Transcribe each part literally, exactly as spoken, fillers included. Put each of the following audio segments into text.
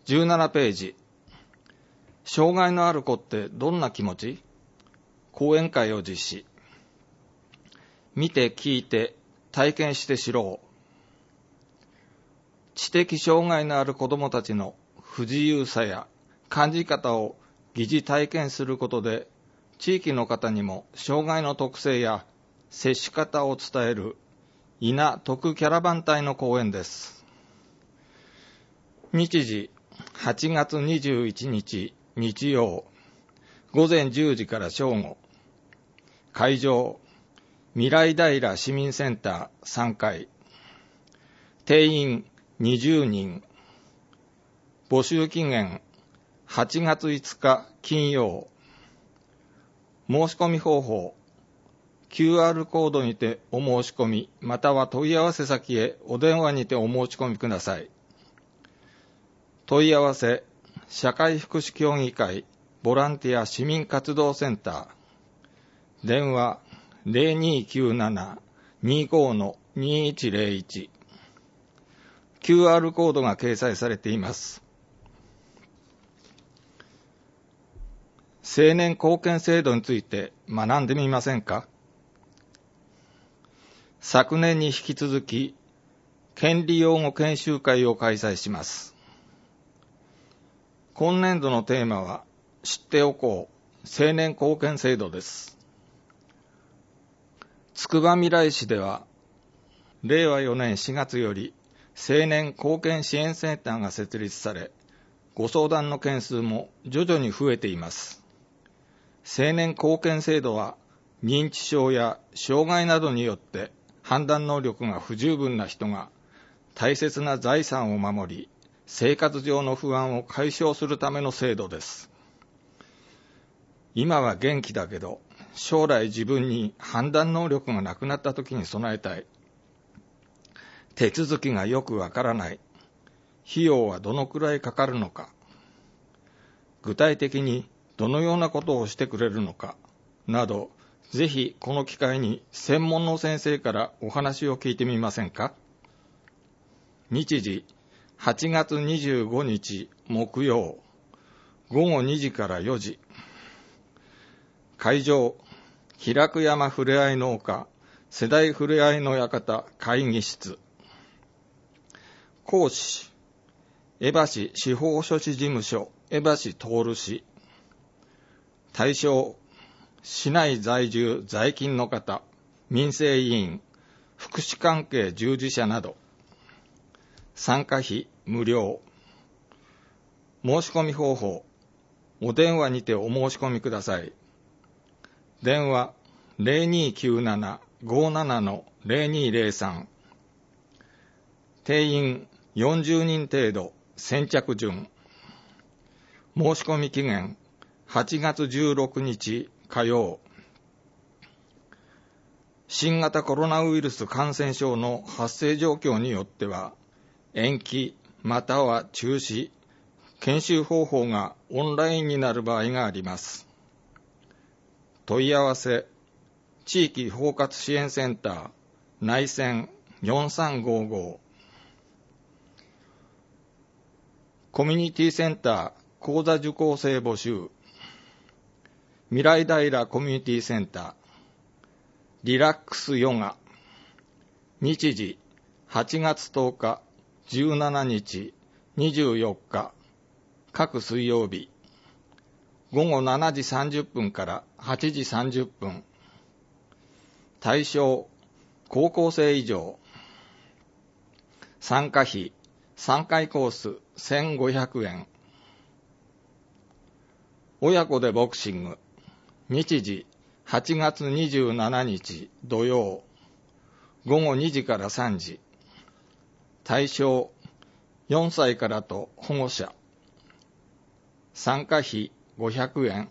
じゅうななページ。障害のある子ってどんな気持ち？講演会を実施。見て聞いて体験して知ろう。知的障害のある子どもたちの不自由さや感じ方を疑似体験することで、地域の方にも障害の特性や接し方を伝える稲徳キャラバン隊の講演です。日時はちがつにじゅういちにち日曜ごぜんじゅうじから正午。会場未来平市民センターさんかい。定員にじゅうにん。募集期限はちがついつか金曜。申し込み方法 キューアール コードにてお申し込み、または問い合わせ先へお電話にてお申し込みください。問い合わせ社会福祉協議会ボランティア市民活動センター。電話 ゼロにーきゅうなな にーごー にーいちゼロいち。キューアール コードが掲載されています。青年貢献制度について学んでみませんか？昨年に引き続き、権利擁護研修会を開催します。今年度のテーマは、知っておこう青年貢献制度です。つくばみらい市では、れいわよねんしがつより青年貢献支援センターが設立され、ご相談の件数も徐々に増えています。青年貢献制度は、認知症や障害などによって判断能力が不十分な人が大切な財産を守り、生活上の不安を解消するための制度です。今は元気だけど、将来自分に判断能力がなくなった時に備えたい。手続きがよくわからない。費用はどのくらいかかるのか。具体的にどのようなことをしてくれるのか。など、ぜひこの機会に専門の先生からお話を聞いてみませんか。日時はちがつにじゅうごにち木曜ごごにじからよじ。会場平久山ふれあいの丘世代ふれあいの館会議室。講師江橋司法書士事務所江橋徹氏。対象市内在住在勤の方、民生委員、福祉関係従事者など。参加費無料。申し込み方法お電話にてお申し込みください。電話 ゼロにーきゅうなな ごーなな ゼロにーゼロさん。定員よんじゅうにん程度、先着順。申し込み期限はちがつじゅうろくにち火曜。新型コロナウイルス感染症の発生状況によっては、延期または中止、研修方法がオンラインになる場合があります。問い合わせ地域包括支援センター内線よんさんごーごー。コミュニティセンター講座受講生募集。未来平コミュニティセンターリラックスヨガ。日時はちがつとおかじゅうしちにちにじゅうよっか各水曜日ごごしちじさんじゅっぷんからはちじさんじゅっぷん。対象高校生以上。参加費さんかいコースせんごひゃくえん。親子でボクシング。日時はちがつにじゅうしちにち土曜ごごにじからさんじ。対象よんさいからと保護者。参加費ごひゃくえん。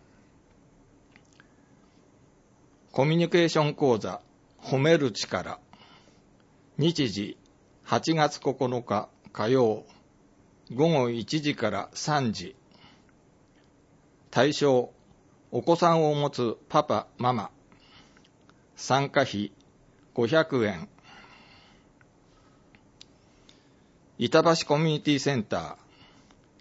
コミュニケーション講座褒める力。日時はちがつここのか火曜ごごいちじからさんじ。対象お子さんを持つパパママ。参加費ごひゃくえん。板橋コミュニティセンター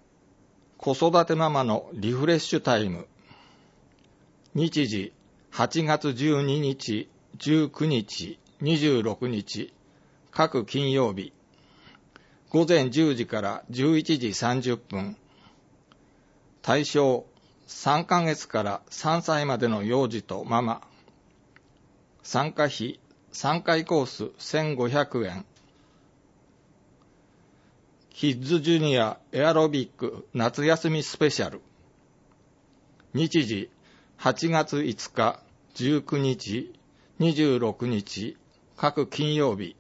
子育てママのリフレッシュタイム。日時はちがつじゅうににち、じゅうくにち、にじゅうろくにち、各金曜日。午前じゅうじからじゅういちじさんじゅっぷん。対象さんかげつからさんさいまでの幼児とママ。参加費さんかいコースせんごひゃくえん。キッズジュニアエアロビック夏休みスペシャル。日時はちがついつか、じゅうくにち、にじゅうろくにち、各金曜日。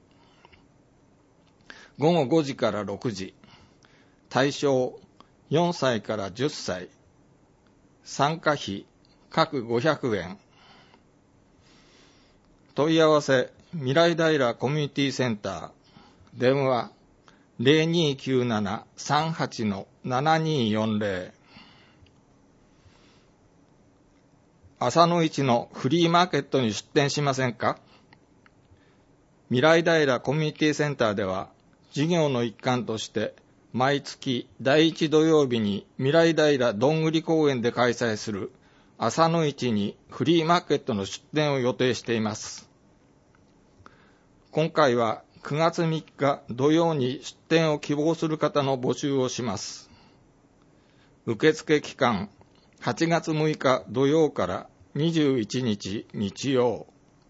ごごごじからろくじ。対象よんさいからじゅっさい。参加費各ごひゃくえん。問い合わせ未来平コミュニティセンター。電話ゼロにーきゅうなな さんはち のななにーよんゼロ。朝の市のフリーマーケットに出店しませんか？未来平コミュニティセンターでは、事業の一環として毎月だいいち土曜日に未来平どんぐり公園で開催する朝の市にフリーマーケットの出店を予定しています。今回はくがつみっか土曜に出店を希望する方の募集をします。受付期間はちがつむいか土曜からにじゅういちにち日曜。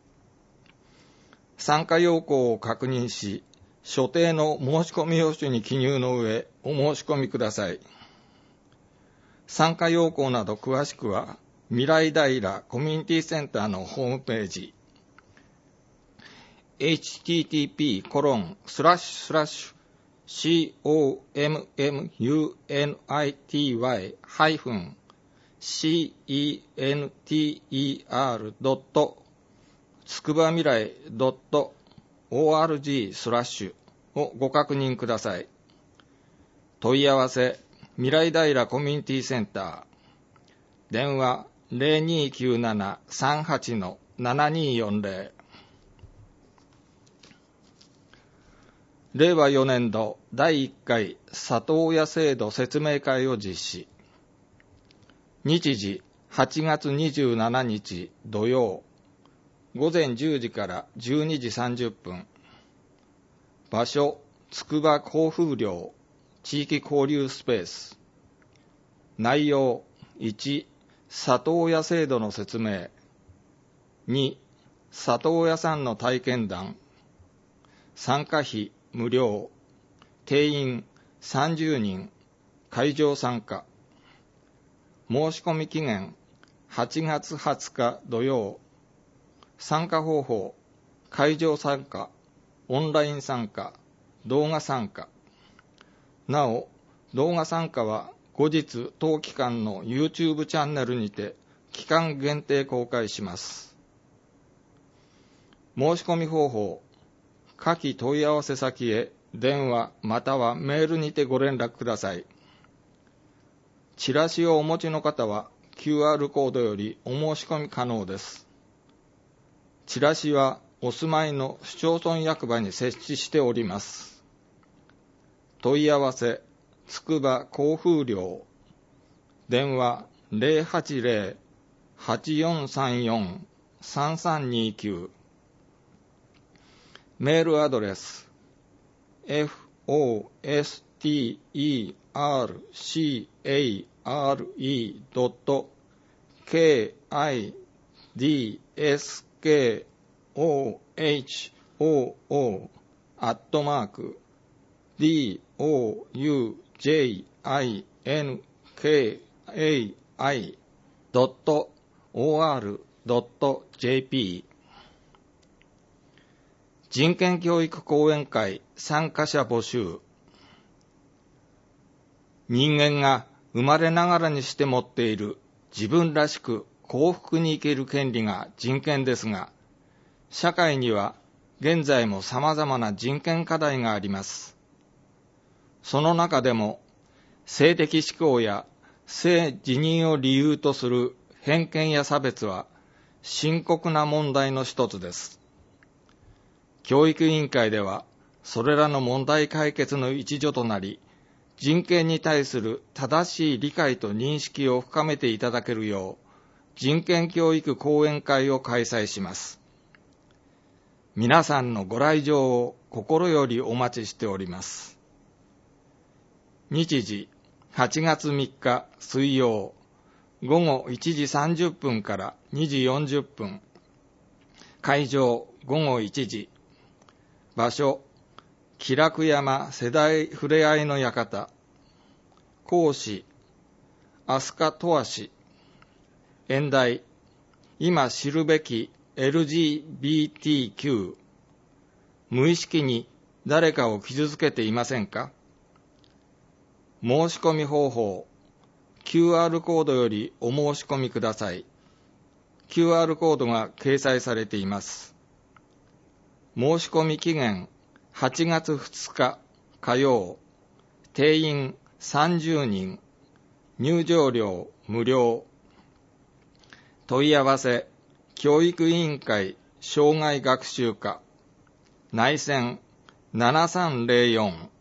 参加要項を確認し、所定の申し込み用紙に記入の上、お申し込みください。参加要項など詳しくは、未来平コミュニティセンターのホームページ、エイチティーティーピーコロンスラッシュスラッシュシーオーエムエムユーエヌアイティーワイハイフンシーイーエヌティーイーアールドットつくば未来ドットオーアールジースラッシュをご確認ください。問い合わせ未来平コミュニティセンター。電話ゼロにーきゅうなな さんはち のななにーよんゼロ。れいわよねんどだいいっかい里親制度説明会を実施。日時はちがつにじゅうしちにち土曜。午前じゅうじからじゅうにじさんじゅっぷん。場所、つくば交風寮地域交流スペース。内容いち、里親制度の説明。に、里親さんの体験談。参加費無料。定員さんじゅうにん。会場参加。申し込み期限はちがつはつか土曜。参加方法、会場参加、オンライン参加、動画参加。なお、動画参加は後日当期間の YouTube チャンネルにて期間限定公開します。申し込み方法、下記問い合わせ先へ電話またはメールにてご連絡ください。チラシをお持ちの方は キューアール コードよりお申し込み可能です。チラシはお住まいの市町村役場に設置しております。問い合わせ、つくば交風寮。電話ゼロはちゼロ はちよんさんよん さんさんにきゅう。メールアドレス エフオーエスティーイーアールシーエーアールイードットケーアイディーエスケーオーエイチオーオー アットマーク ディーオーユージェイアイエヌケーエーアイドットオーアールドットジェーピー。人権教育講演会参加者募集。人間が生まれながらにして持っている自分らしく幸福に生きる権利が人権ですが、社会には現在も様々な人権課題があります。その中でも性的指向や性自認を理由とする偏見や差別は深刻な問題の一つです。教育委員会ではそれらの問題解決の一助となり、 人権に対する正しい理解と認識を深めていただけるよう、人権教育講演会を開催します。皆さんのご来場を心よりお待ちしております。日時、はちがつみっか水曜、ごごいちじさんじゅっぷんからにじよんじゅっぷん。会場、ごごいちじ。場所、喜楽山世代ふれあいの館。講師、飛鳥十和氏。演題、今知るべき エルジービーティーキュー。無意識に誰かを傷つけていませんか？申し込み方法、キューアール コードよりお申し込みください。キューアール コードが掲載されています。申し込み期限、はちがつふつか火曜、定員さんじゅうにん、入場料無料。問い合わせ、教育委員会障害学習課、内線ななさんぜろよん